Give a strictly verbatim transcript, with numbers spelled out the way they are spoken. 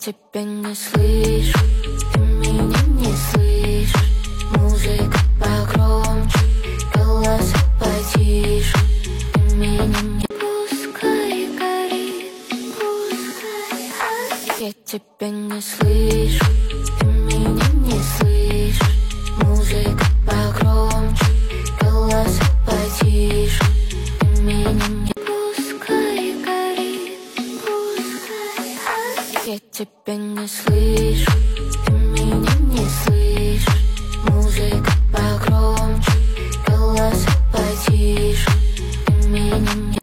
тебя не слышу, ты меня не слышишь. Музыка погромче, голоса потише. Ты меня не пускай горит, пускай. Я тебя не слышу, ты меня не слышишь. Музыка погромче, голоса потише. Ты меня не пускай горит, пускай. Я тебя не слышу, ты меня не слышишь. Музыка